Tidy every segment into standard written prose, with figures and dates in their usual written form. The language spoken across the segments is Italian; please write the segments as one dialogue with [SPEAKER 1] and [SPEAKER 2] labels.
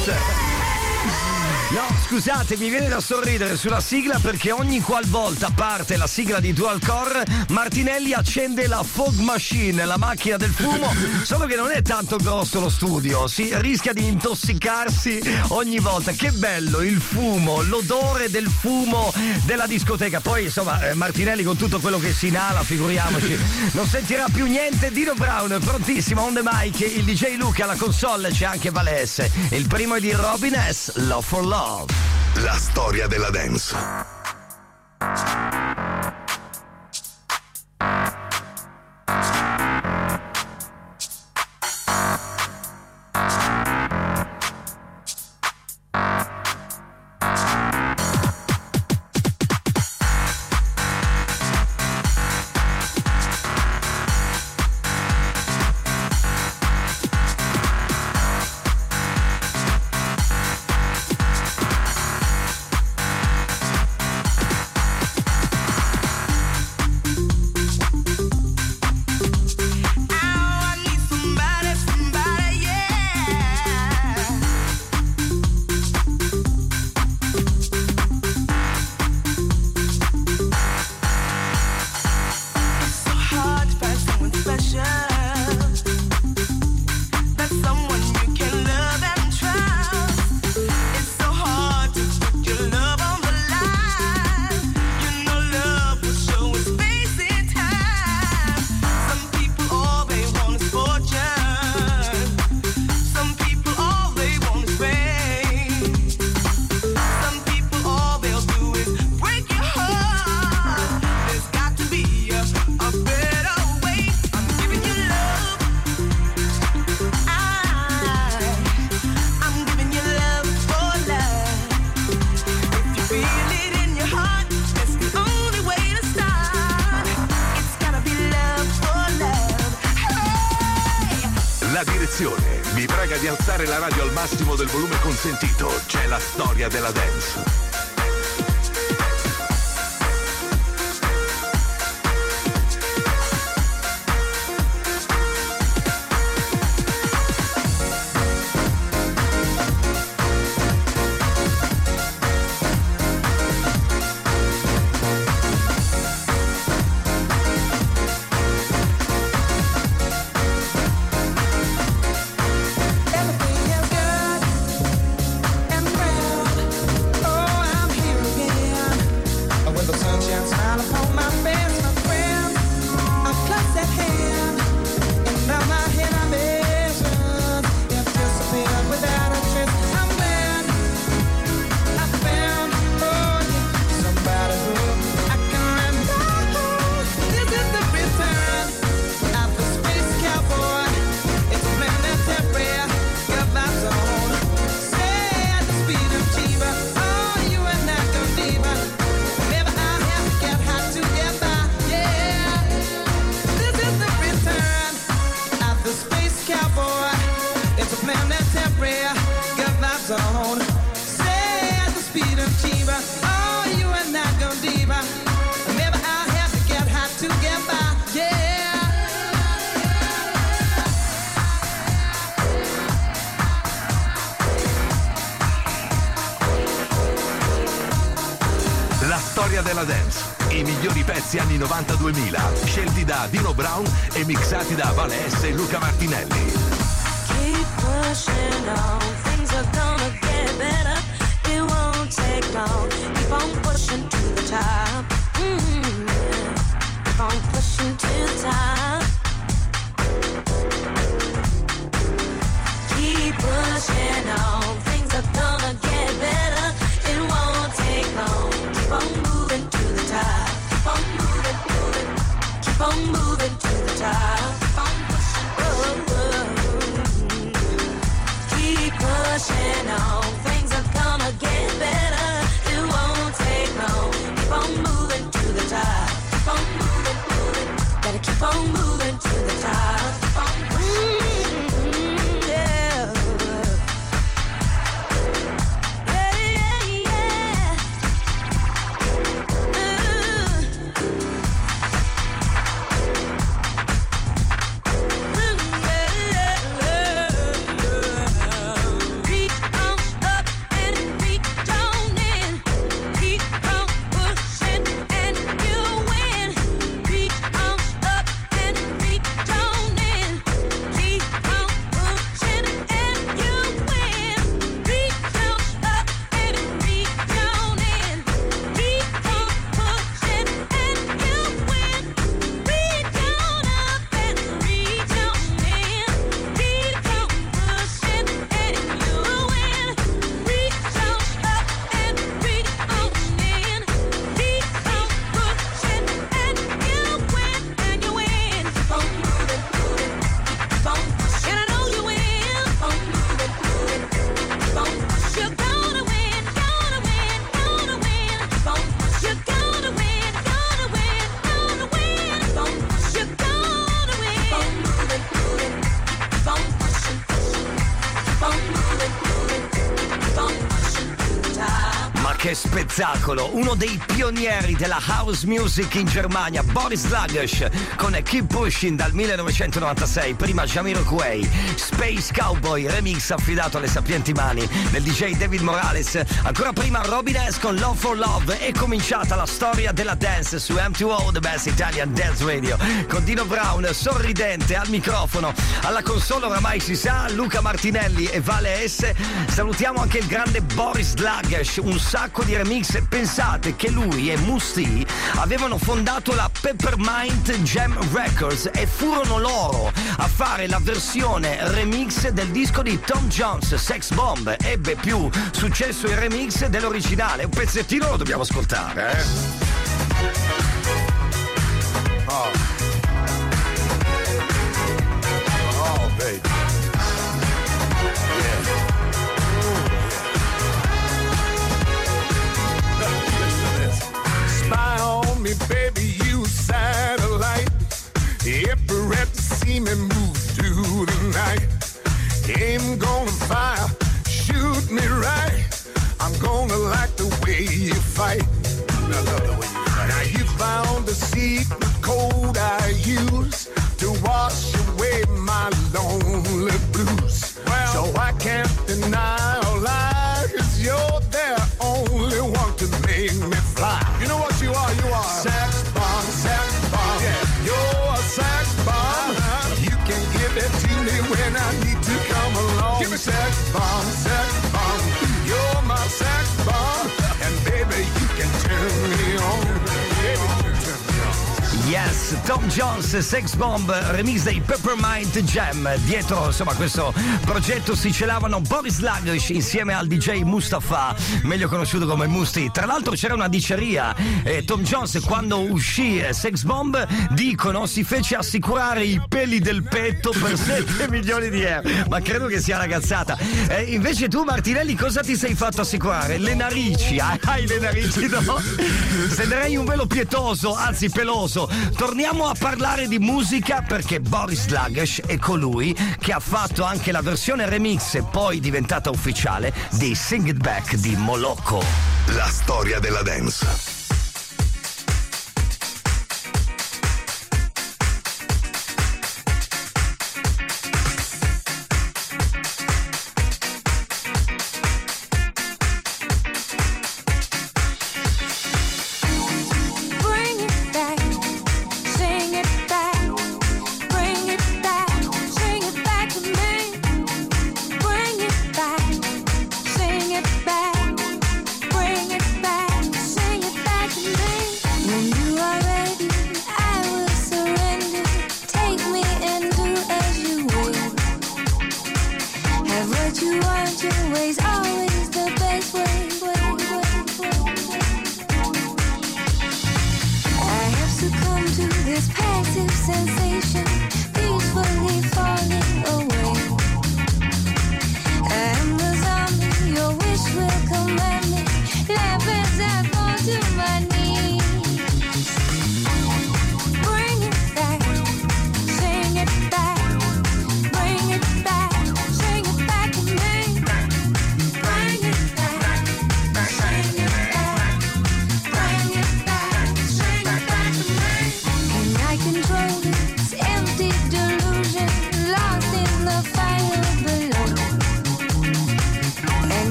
[SPEAKER 1] No, scusate, mi viene da sorridere sulla sigla perché ogni qualvolta parte la sigla di Dual Core, Martinelli accende la fog machine, la macchina del fumo, solo che non è tanto grosso lo studio, si rischia di intossicarsi ogni volta. Che bello il fumo, l'odore del fumo della discoteca. Poi insomma Martinelli con tutto quello che si inala, figuriamoci, non sentirà più niente. Dino Brown prontissimo on the mic, il DJ Luca alla console, c'è anche Valesse. Il primo è di Robin S, Love for Love.
[SPEAKER 2] La storia della dance. Vi prega di alzare la radio al massimo del volume consentito. C'è la storia della dance. Della dance, i migliori pezzi anni 90-2000, scelti da Dino Brown e mixati da Valesse e Luca Martinelli.
[SPEAKER 3] Keep pushing on, things are gonna get better, it won't take long, keep on pushing to the top, keep on pushing to the top, keep pushing on, things are gonna get better, it won't take long, keep on moving to the top, keep on moving, keep on moving to the top, keep on pushing, keep pushing on, things are
[SPEAKER 1] che spettacolo! Uno dei pionieri della house music in Germania, Boris Lagush, con Keep Pushing dal 1996, prima Jamiroquai, Space Cowboy, remix affidato alle sapienti mani del DJ David Morales, ancora prima Robin S con Love for Love. È cominciata la storia della dance su M2O, The Best Italian Dance Radio, con Dino Brown sorridente al microfono, alla console oramai si sa, Luca Martinelli e Vale S. Salutiamo anche il grande Boris Lagush, un sacco di remix. Pensate che lui e Musti avevano fondato la Peppermint Jam Records e furono loro a fare la versione remix del disco di Tom Jones, Sex Bomb. Ebbe più successo il remix dell'originale. Un pezzettino lo dobbiamo ascoltare,
[SPEAKER 4] Oh, baby. Spy on me, baby, you satellite. Ever at to see me move through the night. Aim gonna fire, shoot me right. I'm gonna like the way you fight. I love the way you fight. Now you found the secret code I use to wash away my lonely blues. Well, so I can't deny or lie, 'cause you're the only one to make me fly. You know what you are? You are sex bomb, sex bomb. Yeah, you're a sex bomb. You can give it to me when I need to come along. Give me sex bomb, sex bomb. You're my sex bomb, and baby you can turn me on. Baby, you can turn me on.
[SPEAKER 1] Yes, Tom Jones, Sex Bomb, remix dei Peppermint Jam. Dietro, insomma, questo progetto si celavano Boris Lagush insieme al DJ Mustafa, meglio conosciuto come Musti. Tra l'altro c'era una diceria, Tom Jones quando uscì Sex Bomb, dicono, si fece assicurare i peli del petto per 7 milioni di euro. Ma credo che sia una cazzata. Invece tu, Martinelli, cosa ti sei fatto assicurare? Le narici? Hai le narici, no? Sentirei un velo pietoso, anzi peloso. Torniamo a parlare di musica, perché Boris Lagush è colui che ha fatto anche la versione remix e poi diventata ufficiale di Sing It Back di Moloko.
[SPEAKER 2] La storia della dance.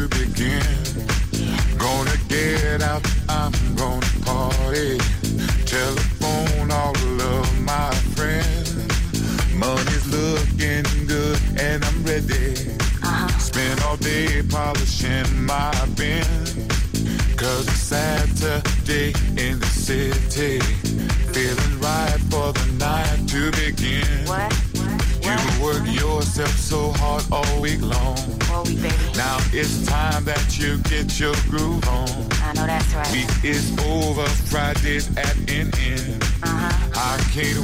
[SPEAKER 4] to begin. Gonna get out, I'm gonna party. Telephone all of my friends. Money's looking good and I'm ready. Spend all day polishing my Benz. 'Cause it's Saturday in the city. Feeling right for the night to begin.
[SPEAKER 5] What?
[SPEAKER 4] You work yourself so hard all week long.
[SPEAKER 5] All week, baby.
[SPEAKER 4] Now it's time that you get your groove on.
[SPEAKER 5] I know that's right.
[SPEAKER 4] Week is over, Friday's at an end. I can't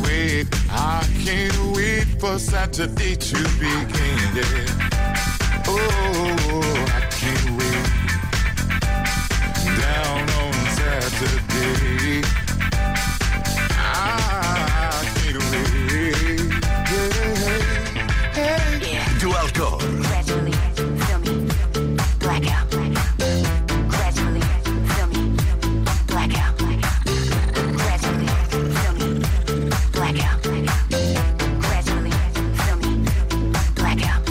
[SPEAKER 4] wait for Saturday to begin. Yeah. Oh, I can't wait. Down on Saturday. I can't wait.
[SPEAKER 5] Yeah.
[SPEAKER 2] Dual Core.
[SPEAKER 5] Gradually, feel me, blackout. Gradually, feel me, blackout. Gradually, feel me, blackout. Gradually, feel me, blackout.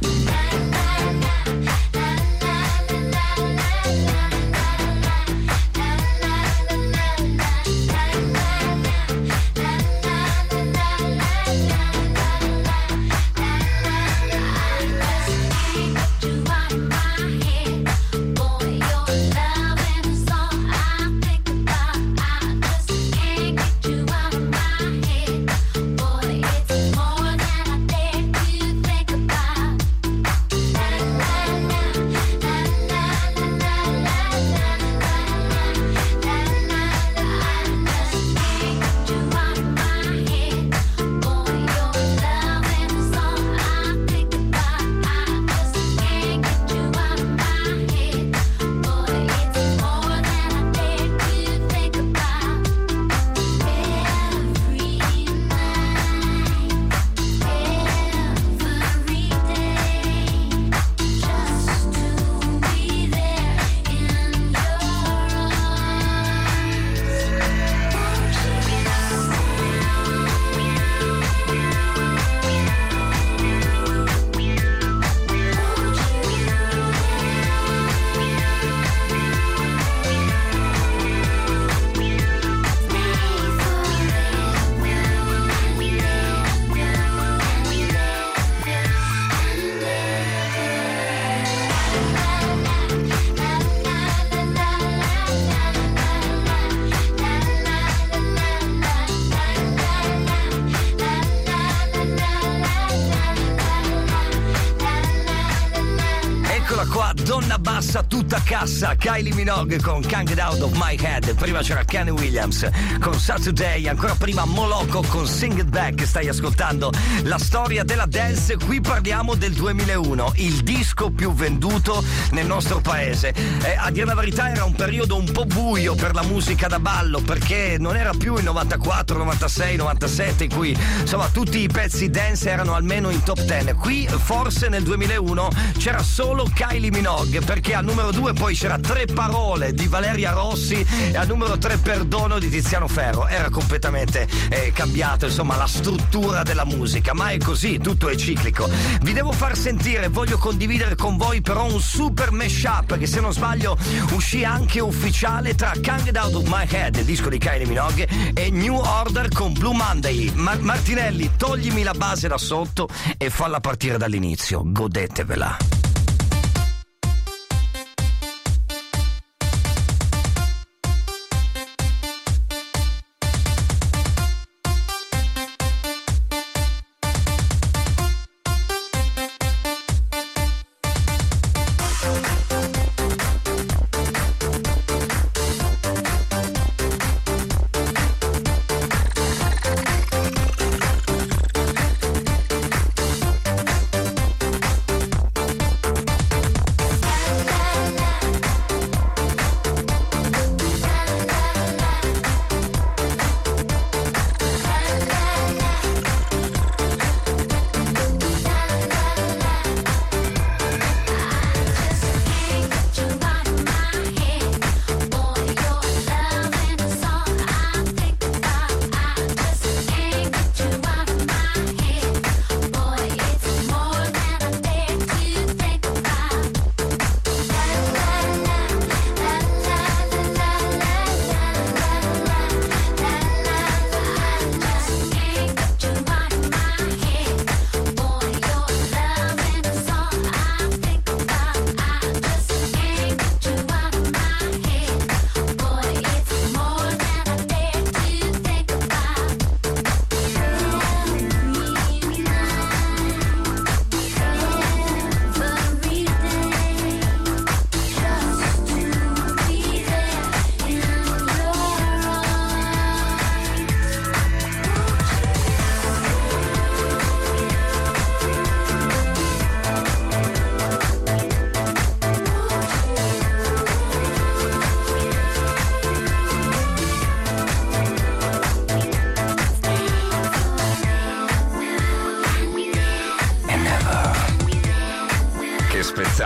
[SPEAKER 1] Donna bassa tutta cassa, Kylie Minogue con Can't Get Out of My Head. Prima c'era Kenny Williams con Saturday, ancora prima Moloko con Sing It Back. Stai ascoltando la storia della dance. Qui parliamo del 2001, il disco più venduto nel nostro paese. A dire la verità era un periodo un po' buio per la musica da ballo, perché non era più il 94, 96, 97 in cui insomma tutti i pezzi dance erano almeno in top 10. Qui forse nel 2001 c'era solo Kylie Minogue, perché al numero 2 poi c'era Tre parole di Valeria Rossi e al numero 3 Perdono di Tiziano Ferro. Era completamente cambiato insomma la struttura della musica, ma è così, tutto è ciclico. Vi devo far sentire, voglio condividere con voi però un super mashup che se non sbaglio uscì anche ufficiale tra Can't Get Out of My Head, il disco di Kylie Minogue, e New Order con Blue Monday. Martinelli, toglimi la base da sotto e falla partire dall'inizio, godetevela.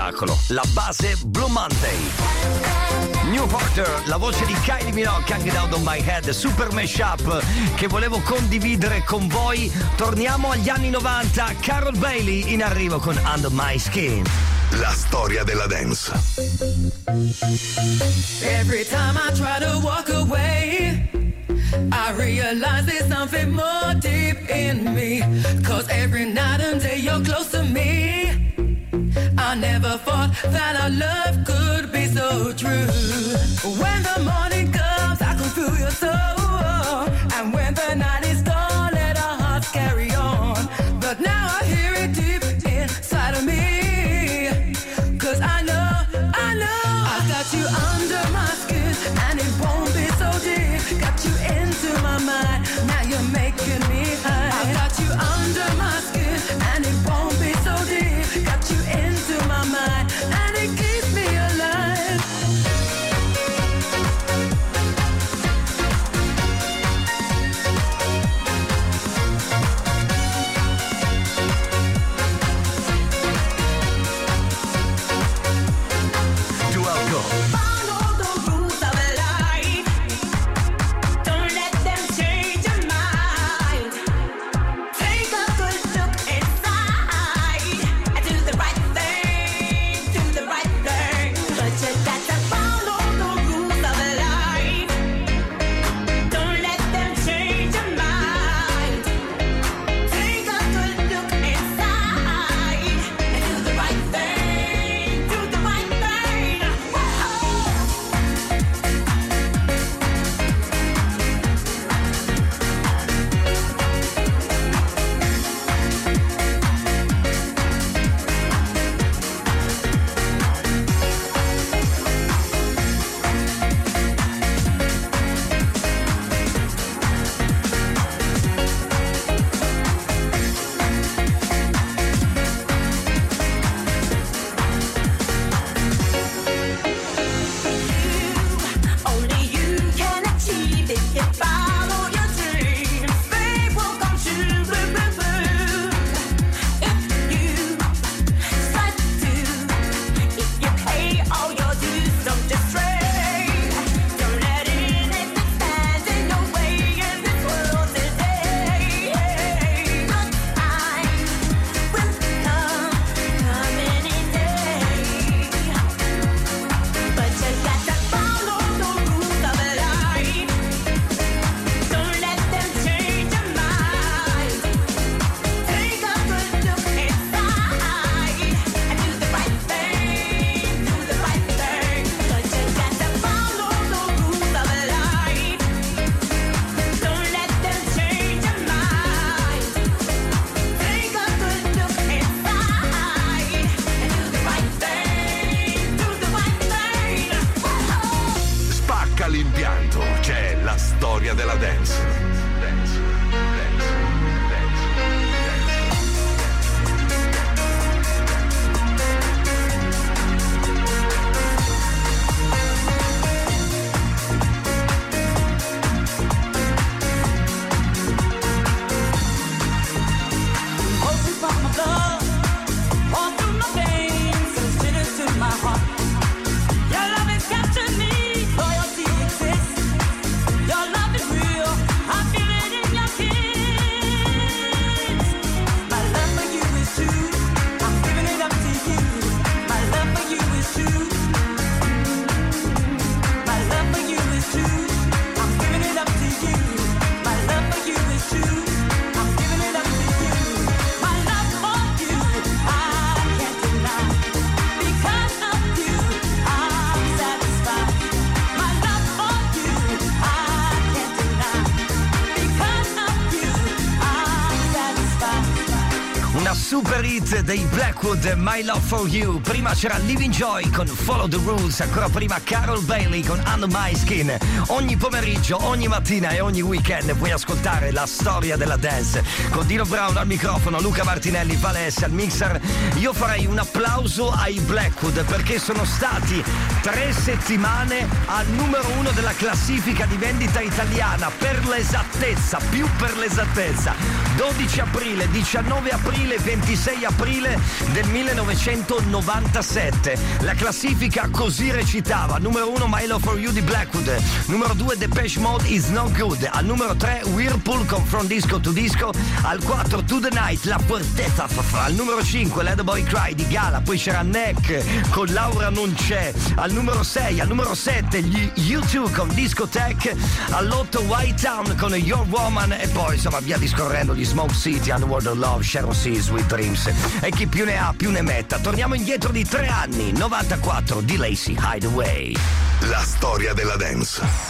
[SPEAKER 1] spettacolo. La base Blue Monday. New Porter, la voce di Kylie Minogue, Hang It Out On My Head, super mashup che volevo condividere con voi. Torniamo agli anni 90, Carol Bailey in arrivo con Under My Skin.
[SPEAKER 2] La storia della dance.
[SPEAKER 6] Every time I try to walk away, I realize there's something more deep in me. 'Cause every night and day you're close to me. I never thought that our love could be so true. When the morning comes, I can feel your soul. And when the night is gone, let our hearts carry on. But now I hear it deep inside of me. 'Cause I know I've got you under my skin. And it won't be so deep. Got you into my mind. Now you're making me high. I've got you under my skin. And it won't be so deep. Got you into my mind. And it keeps me alive.
[SPEAKER 3] Follow the rules of life. Don't let them change your mind. Take a good look inside and do the right thing, do the right thing. But you got to follow the rules of life. Don't let them change your mind. Take a good look inside and do the right thing, do the right thing. Whoa. Only you can achieve it. If you follow your dreams, they will come true. If you strive to, if you pay all your dues, don't just stray. Don't let anything stand in your way in this world today. Good time will come any day. But you got to follow the rules of life. Don't let them change your mind. Take a good look inside and do the right thing, do the right thing. But you got to follow the rules of life. Don't let them change your mind. Take a good look inside and do the right thing, do the right thing. Whoa.
[SPEAKER 2] Spacca l'impianto, c'è la storia della dance.
[SPEAKER 6] Hope you brought my love all through my veins, consider to my heart. Your love has captured me, loyalty exists. Your love is real, I feel it in your kiss. My love for you is true, I'm giving it up to you. My love for you is true. My love for you is true, I'm giving it up to you. My love for you is true, I'm giving it up to you. My love for you, I can't deny. Because of you, I'm satisfied. My love for you, I can't deny. Because of you, I'm satisfied.
[SPEAKER 1] Una super hit dei Blackwood, My Love For You. Prima c'era Living Joy con Follow The Rules, ancora prima Carol Bailey con Under My Skin. Ogni pomeriggio, ogni mattina e ogni weekend puoi ascoltare la storia della dance. Con Dino Brown al microfono, Luca Martinelli, Valesse al mixer. Io farei un applauso ai Blackwood perché sono stati 3 settimane al numero 1 della classifica di vendita italiana, per l'esattezza, più per l'esattezza. 12 aprile, 19 aprile, 26 aprile del 1997. La classifica così recitava: numero 1 My Love For You di Blackwood, numero 2 Depeche Mode Is No Good, al numero 3 Whirlpool con From Disco to Disco, al 4 To The Night La Fortezza, al numero 5 Let The Boy Cry di Gala, poi c'era Neck con Laura Non C'è, al numero 6, al numero 7 gli U2 con Discotheque, all'8 White Town con Your Woman e poi insomma via discorrendo gli Smoke City, Underworld of Love, Sharon C, Sweet Dreams e chi più ne ha più ne metta. Torniamo indietro di 3 anni, 94 di Lazy Hideaway.
[SPEAKER 2] La storia della dance.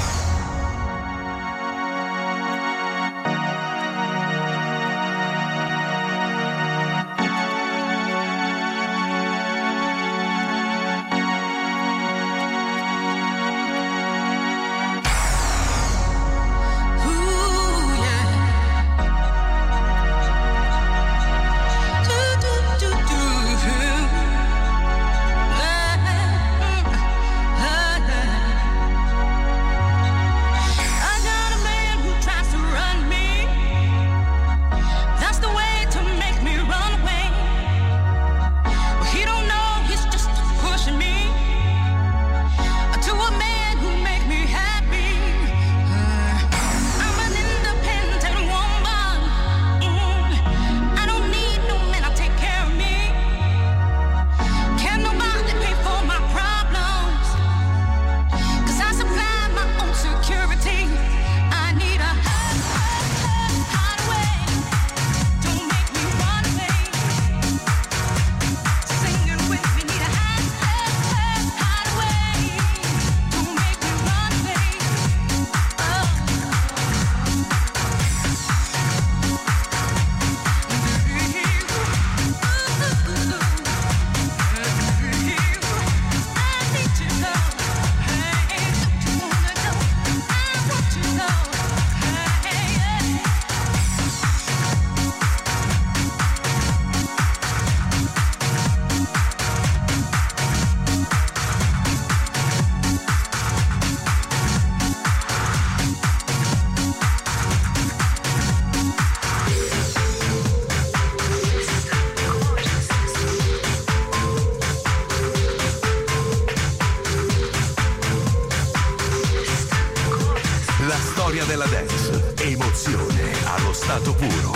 [SPEAKER 2] Della dance, emozione allo stato puro.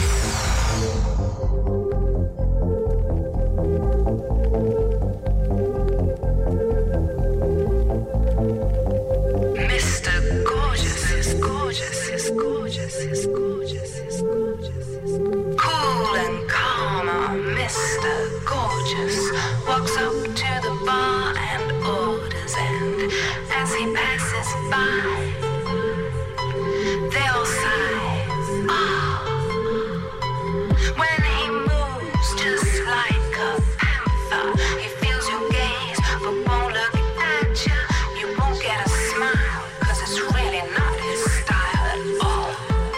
[SPEAKER 5] Mr. Gorgeous is gorgeous, is gorgeous, is gorgeous, is gorgeous, is cool and calm. Mr. Gorgeous walks up to the bar and orders, and as he passes by, they all sigh, ah. When he moves just like a panther, he feels your gaze but won't look at you. You won't get a smile, 'cause it's really not his style at all.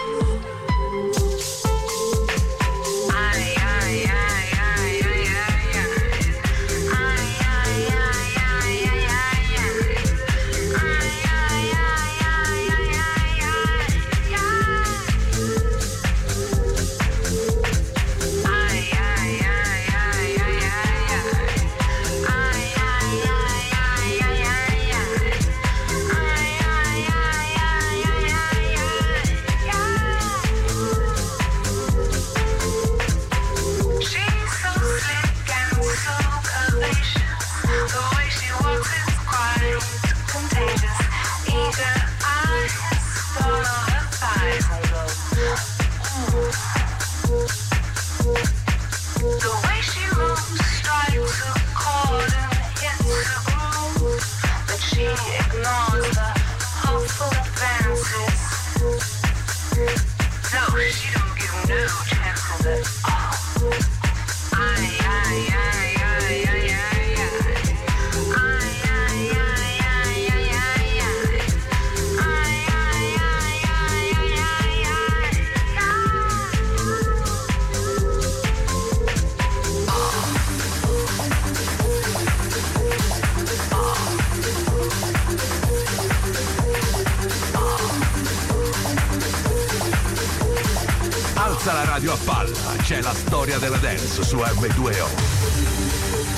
[SPEAKER 5] Ay, ay, ay, ay, ay, ay, ay. Ay, ay, ay, ay, ay, ay, ay. Ay, ay, ay, ay, ay, ay.
[SPEAKER 2] Alza la radio a palla, c'è la storia della dance su M2O.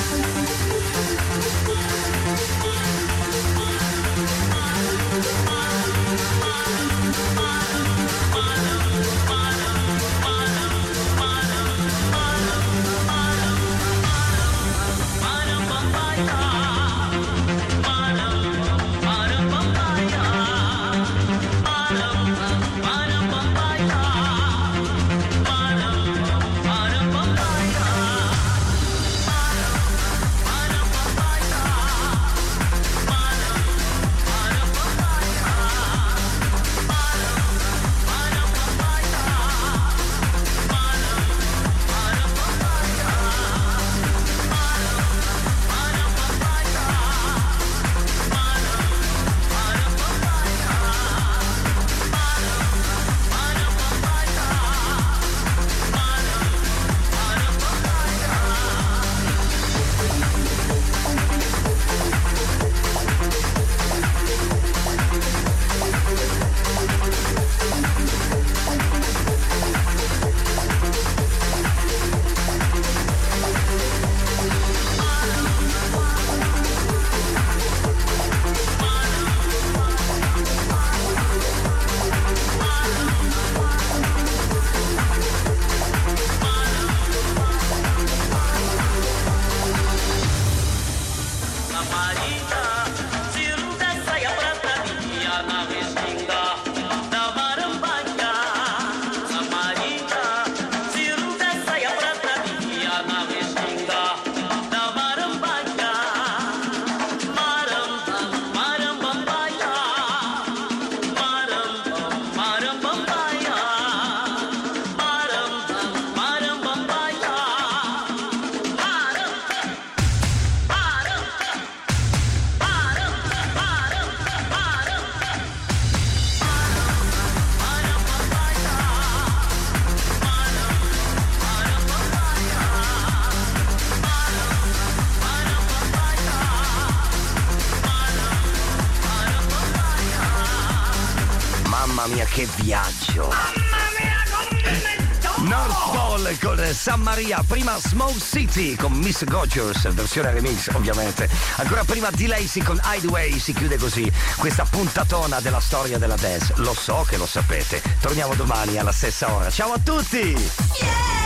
[SPEAKER 1] Mamma mia, che viaggio! North Pole con San Maria, prima Smoke City con Miss Gorgeous, versione remix ovviamente. Ancora prima D-Lacy con Hideaway, si chiude così questa puntatona della storia della dance. Lo so che lo sapete. Torniamo domani alla stessa ora. Ciao a tutti!
[SPEAKER 3] Yeah!